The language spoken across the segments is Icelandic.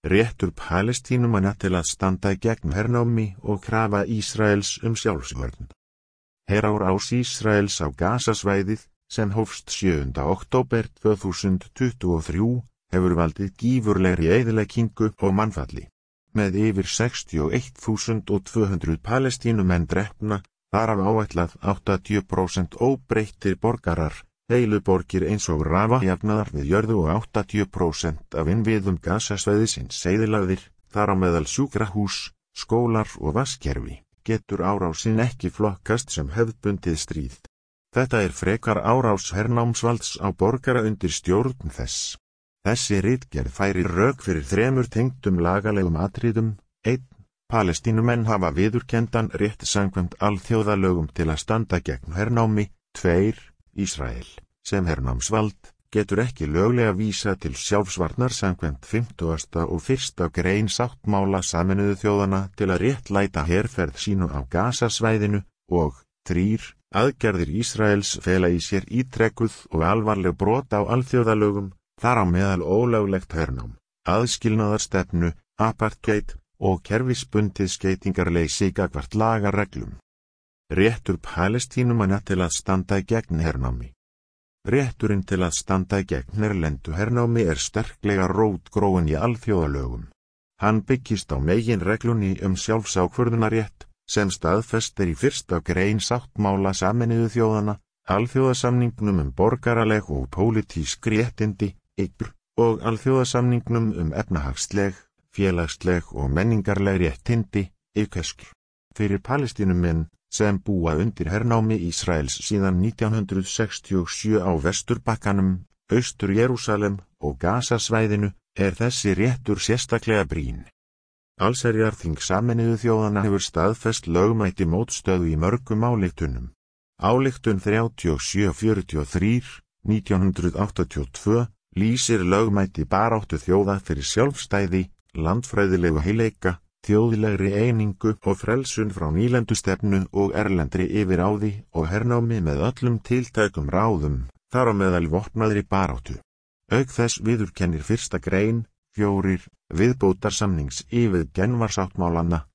Réttur Palestínumanna til að standa gegn hernámi og krafa Ísraels sjálfsvörn. Herárás Ísraels á Gasasvæðið, sem hófst 7. október 2023, hefur valdið gífurlegri eyðileggingu og mannfalli. Með yfir 61.200 Palestínumenn drepna, þar af áætlað 80% óbreyttir borgarar, heilu borgir eins og Rafa jafnaðar við jörðu og 80% af innviðum Gasasvæðisins eyðilagðir, þar á meðal sjúkrahús, skólar og vasskerfi, getur árásin ekki flokkast sem hefðbundið stríð. Þetta frekar árás hernámsvalds á borgara undir stjórn þess. Þessi ritgerð færir rök fyrir 3 tengdum lagalegum atriðum. 1. Palestínumenn hafa viðurkenndan rétt samkvæmt alþjóðalögum til að standa gegn hernámi. 2. Ísrael, sem hernámsvald, getur ekki löglega vísa til sjálfsvarnar samkvæmt 50. og 1. grein sáttmála Sameinuðu þjóðanna til að réttlæta herferð sínu á Gasasvæðinu. Og 3. Aðgerðir Ísraels fela í sér ítrekkuð og alvarleg brot á alþjóðalögum, þar á meðal ólöglegt hernám, aðskilnaðarstefnu, apartheid og kerfisbundið skeytingarleysi gagnvart lagareglum. Réttur Palestínumanna til að standa gegn hernámi. Rétturinn til að standa gegn erlendu hernámi sterklega rótgróinn í alþjóðalögum. Hann byggist á meginreglunni sjálfsákvörðunarrétt, sem staðfest í 1. grein sáttmála Sameinuðu þjóðanna, alþjóðasamningnum borgaraleg og pólitísk réttindi, og alþjóðasamningnum efnahagsleg, félagsleg og menningarleg réttindi, fyrir Palestínumenn, sem búa undir hernámi Ísraels síðan 1967 á Vesturbakkanum, Austur-Jerúsalem og Gasasvæðinu, þessi réttur sérstaklega brýn. Allsherjarþing Sameinuðu þjóðanna hefur staðfest lögmæti mótstöðu í mörgum ályktunum. Ályktun 3743, 1982, lýsir lögmæti baráttu þjóða fyrir sjálfstæði, landfræðilegu heileika, þjóðlegri einingu og frelsun frá nýlendustefnu og erlendri yfiráði og hernámi með öllum tiltækum ráðum, þar á meðal vopnaðri baráttu. Auk þess viðurkennir 1. grein, 4, viðbótarsamnings Genfarsáttmálanna,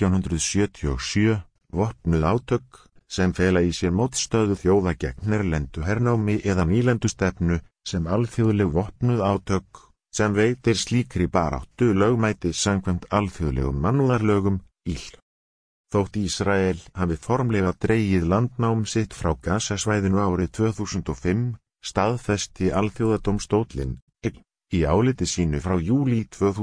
1977, vopnuð átök, sem fela í sér mótstöðu þjóða gegn erlendu hernámi eða nýlendustefnu, sem alþjóðleg vopnuð átök, sem veitir slíkri baráttu lögmæti samkvæmt alþjóðlegum mannúðarlögum, Þótt Ísrael hafi formlega dregið landnám sitt frá Gasasvæðinu árið 2005, staðfesti alþjóðadómstóllinn, í áliti sínu frá júlí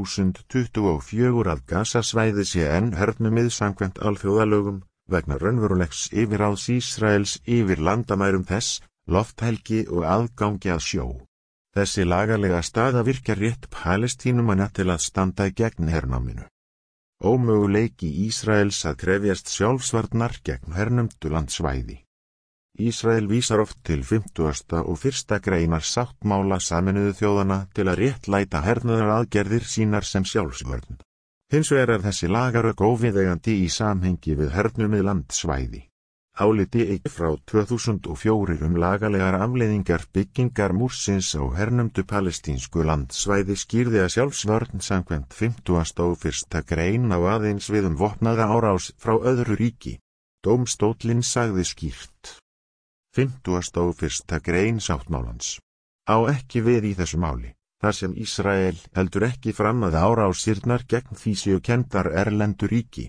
2024 að Gasasvæði sé enn hernumið samkvæmt alþjóðalögum, vegna raunverulegs yfirráðs Ísraels yfir landamærum þess, lofthelgi og aðgangi að sjó. Þessi lagalega staða virkar rétt Palestínumanna til að standa gegn hernáminu. Ómöguleiki Ísraels að krefjast sjálfsvarnar gegn hernumdu landsvæði. Ísrael vísar oft til 50. og 1. greinar sáttmála Sameinuðu þjóðanna til að réttlæta hernaðaraðgerðir sínar sem sjálfsvörn. Hins vegar þessi lagarök óviðeigandi í samhengi við hernumið landsvæði. Áliti frá 2004 lagalegar afleiðingar byggingar múrsins á hernumdu palestínsku landsvæði skýrði að sjálfsvörn samkvæmt 50. og 1. grein á aðeins við vopnaða árás frá öðru ríki. Dómstóllinn sagði skýrt. 50. og 1. grein sáttmálans. Á ekki við í þessu máli, þar sem Ísrael heldur ekki fram að árásirnar gegn því séu kenndar erlendu ríki.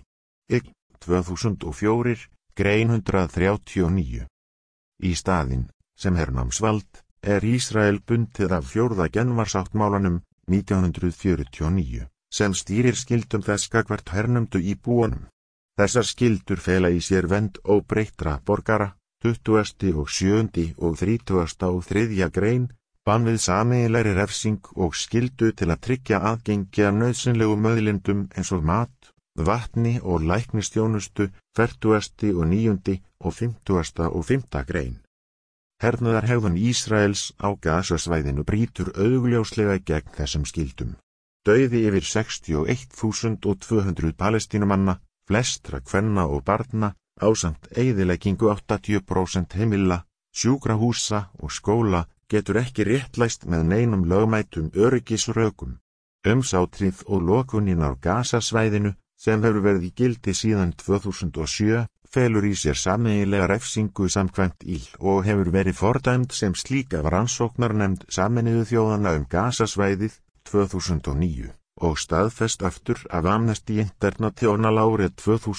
2004, grein 139. Í staðinn, sem hernámsvald, Ísrael bundið af 4. Genfarsáttmálanum, 1949, sem stýrir skildum þess gagnvart hernumdu íbúunum. Þessar skildur fela í sér vernd óbreyttra borgara, 20. og 7. og 30. og 3. grein, bann við sameiginlegri refsing og skildu til að tryggja aðgengi að nauðsynlegum auðlindum eins og mat, vatni og læknisþjónustu, 40. og 9. og 50. og 5. grein. Hernaðarhegðun Ísraels á Gasasvæðinu brýtur augljóslega gegn þessum skildum. Dauði yfir 61.200 Palestínumanna, flestra kvenna og barna, ásamt eyðileggingu 80% heimila, sjúkrahúsa og skóla getur ekki réttlæst með neinum lögmætum öryggisrökum. Umsátrið og lokunin á Gasasvæðinu, sem hefur verið í gildi síðan 2007, felur í sér sameiginlega refsingu samkvæmt IL og hefur verið fordæmd sem slík af rannsóknarnefnd Sameinuðu þjóðanna Gasasvæðið 2009 og staðfest aftur af Amnesty International árið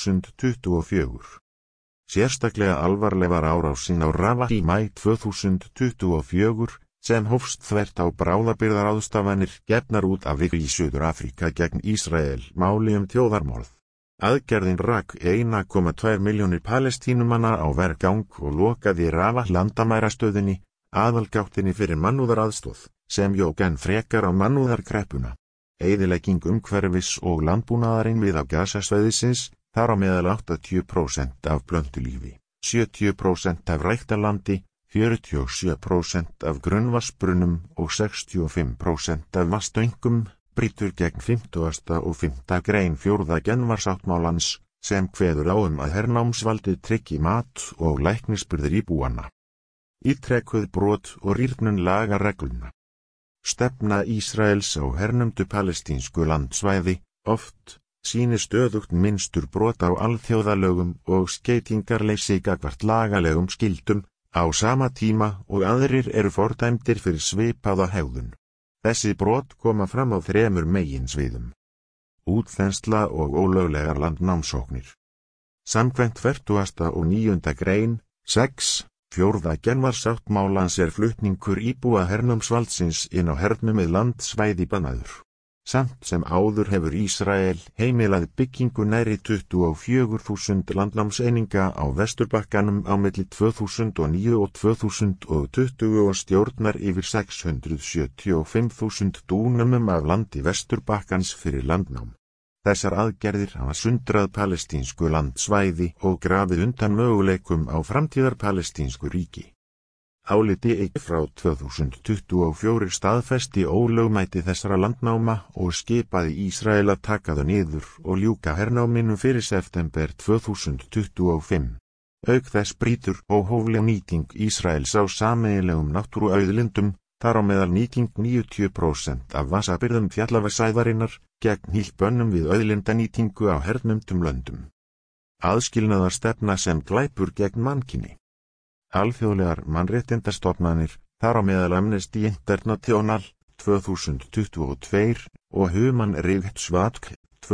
2024. Sérstaklega alvarleg var árásin á Rafah í maí 2024, sem hófst þvert á bráðabirgðaráðstafanir gefnar út af í Suður-Afríka gegn Ísrael máli þjóðarmorð. Aðgerðin rak 1,2 milljónir Palestínumanna á vergang og lokaði Rafah landamærastöðinni, aðalgáttinni fyrir mannúðaraðstoð, sem jók enn frekar á mannúðarkreppuna. Eyðilegging umhverfis og landbúnaðarinn við á Gasasvæðisins, þar á meðal 80% af plöntulífi, 70% af ræktarlandi, 47% af grunnvatnsbrunnum og 65% af vatnstöngum, brýtur gegn 50. og 5. grein 4. genvarsáttmálans, sem kveður á að hernámsvaldið tryggi mat og læknisbyrðir íbúanna. Ítrekkuð brot og rýrnun lagaregluna. Stefna Ísraels á hernumdu palestínsku landsvæði, oft, sýnir stöðugt minnstur brot á alþjóðalögum og skeytingarleysi gagnvart lagalegum skildum, á sama tíma og aðrir eru fordæmdir fyrir svipaða hegðun. Þessi brot koma fram á 3 meginsviðum. Útþensla og ólöglegar landnámsóknir. Samkvæmt 40. og 9. grein, 6, 4. genvarsáttmálans flutningur íbúa hernámsvaldsins inn á hernumið landsvæði bannaður. Samt sem áður hefur Ísrael heimilað byggingu nærri 24.000 landnámseininga á Vesturbakkanum á milli 2009 og 2020 og stjórnar yfir 675.000 dúnumum af landi Vesturbakkans fyrir landnám. Þessar aðgerðir hafa sundrað palestínsku landsvæði og grafið undan möguleikum á framtíðar palestínsku ríki. Áliti frá 2024 staðfesti ólögmæti þessara landnáma og skipaði Ísrael að taka þau niður og ljúka hernáminu fyrir september 2025. Auk þess brýtur óhófleg nýting Ísraels á sameiginlegum náttúruauðlindum, þar á meðal nýting 90% af vatnsabirgðum fjallavatnsæðarinnar, gegn bönnum við auðlindanýtingu á hernumdum löndum. Aðskilnaðarstefna sem glæpur gegn mannkyni. Alþjóðlegar mannréttindastofnanir, þar á meðal Amnesty International 2022 og Human Rights Watch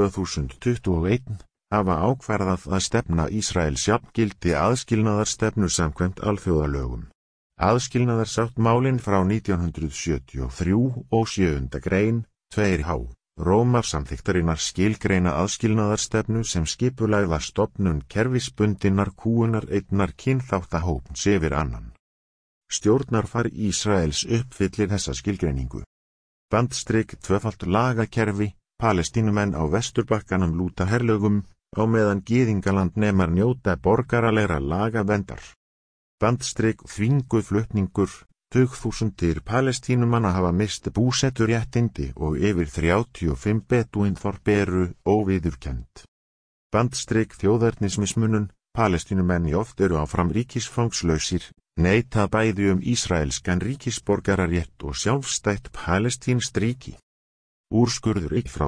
2021, hafa ákvarðað að stefna Ísraels jafngildi aðskilnaðarstefnu samkvæmt alþjóðalögum. Aðskilnaðarsáttmálin frá 1973 og 7. grein, 2h. Rómarsamþyktarinnar skilgreina aðskilnaðarstefnu sem skipulagða stofnun kerfisbundinnar kúgunar einnar kynþáttahóps yfir annan. Stjórnarfar Ísraels uppfyllir þessa skilgreiningu. Bandstrik tvöfalt lagakerfi, Palestínumenn á Vesturbakkanum lúta herlögum, á meðan gyðingaland nemar njóta borgaralegra lagaverndar. Bandstrik þvinguð flutningur, tugþúsundir Palestínumanna hafa mist búsetturéttindi og yfir 35 bedúínþorp eru óviðurkennd. Bandstrik þjóðernismismunun, Palestínumenn oft eru áfram ríkisfangslausir, neita bæði ísraelskan ríkisborgararétt og sjálfstætt palestínskt ríki. Úrskurður frá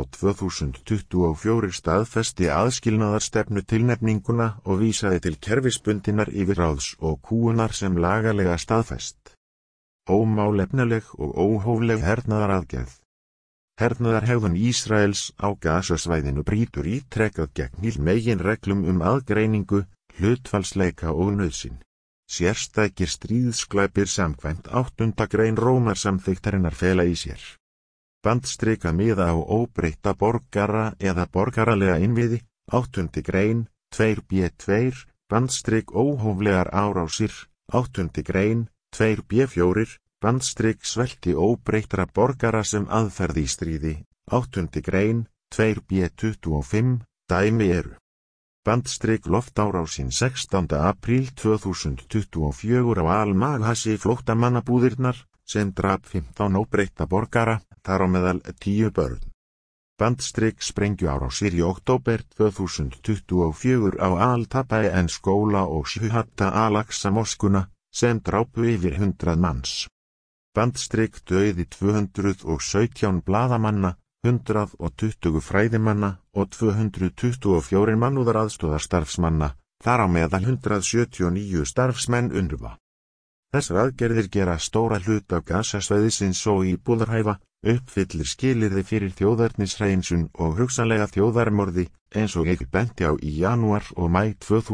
2024 staðfesti aðskilnaðarstefnu tilnefninguna og vísaði til kerfisbundinnar yfirráðs og kúgunar sem lagalega staðfest. Ómálefnaleg og óhófleg hernaðaraðgerð. Hernaðarhegðun Ísraels á Gasasvæðinu brýtur ítrekað gegn meginreglum aðgreiningu, hlutfallsleika og nauðsyn. Sérstækir stríðsglæpir samkvæmt 8. grein Rómarsamþyktarinnar fela í sér. Bandstrika miða á óbreytta borgara eða borgaralega innviði, 8. grein, 2b2, bandstrik óhóflegar árásir, 8. grein, 2b4, bandstrik svelti óbreyttra borgara sem aðferð í stríði, 8. grein, 2b25, dæmi eru. Bandstrik loftárásin 16. apríl 2024 á Al-Maghasi flóttamannabúðirnar, sem drap 15 óbreytta borgara, þar á meðal 10 börn. Bandstrik sprengjuárásir í október 2024 á Al-Tabaen skóla og Shuhada al-Aqsa moskuna, sem drápu yfir 100 manns. Bandstrik dauði 217 blaðamanna, 120 fræðimanna og 224 mannúðaraðstoðarstarfsmanna, þar á meðal 179 starfsmenn UNRWA. Þessar aðgerðir gera stóra hluta Gaza-svæðisins og íbúðarhæfa, uppfyllir skilyrði fyrir þjóðernishreinsun og hugsanlega þjóðarmorði, eins og ég benti á í janúar og maí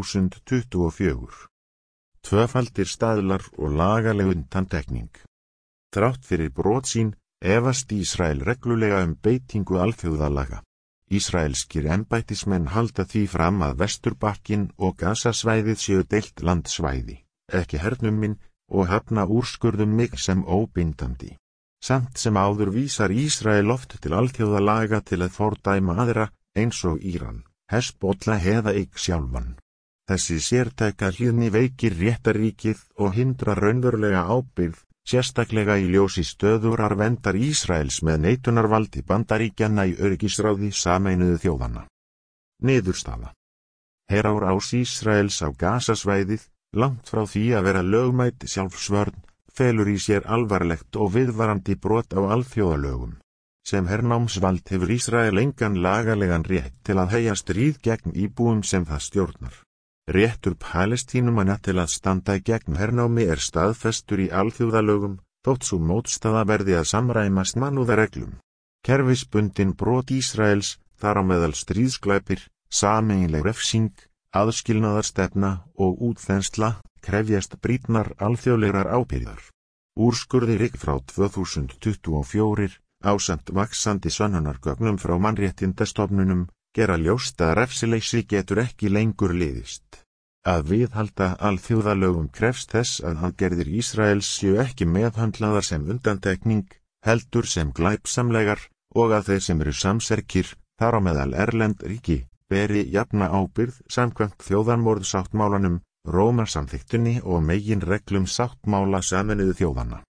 2024. Tvöfaldir staðlar og lagaleg undantekning. Þrátt fyrir brot sín, efast Ísrael reglulega beitingu alþjóðalaga. Ísraelskir embættismenn halda því fram að Vesturbakkinn og Gaza-svæðið séu deilt landsvæði, ekki hernumin, og hafna úrskurðum mig sem óbindandi. Samt sem áður vísar Ísrael oft til alþjóðalaga til að fordæma aðra, eins og Íran, Hezbollah eða sjálfan. Þessi sértæka hlýðni veikir réttaríkið og hindrar raunverulega ábyrgð, sérstaklega í ljósi stöðugrar verndar Ísraels með neitunarvaldi Bandaríkjanna í öryggisráði Sameinuðu þjóðanna. Niðurstaða. Herárás Ísraels á Gaza-svæðið, langt frá því að vera lögmæt sjálfsvörn, felur í sér alvarlegt og viðvarandi brot á alþjóðalögum. Sem hernámsvald hefur Ísrael engan lagalegan rétt til að heyja stríð gegn íbúum sem það stjórnar. Réttur Palestínumanna til að standa gegn hernámi staðfestur í alþjóðalögum, þótt sú mótstaða verði að samræmast mannúðarreglum. Kerfisbundin brot Ísraels, þar á meðal stríðsglæpir, sameiginleg refsing, aðskilnaðarstefna og útþensla, krefjast brýnnar alþjóðlegrar ábyrgðar. Úrskurðir frá 2024, ásamt vaxandi sönnunargögnum frá mannréttindastofnunum, gera ljóst að refsileysi getur ekki lengur liðist. Að viðhalda alþjóðalögum krefst þess að aðgerðir Ísraels séu ekki meðhöndlaðar sem undantekning, heldur sem glæpsamlegar, og að þeir sem eru samserkir, þar á meðal erlend ríki, beri jafna ábyrgð samkvæmt þjóðarmorðsáttmálanum, Rómarsamþykktunni og meginreglum sáttmála Sameinuðu þjóðanna.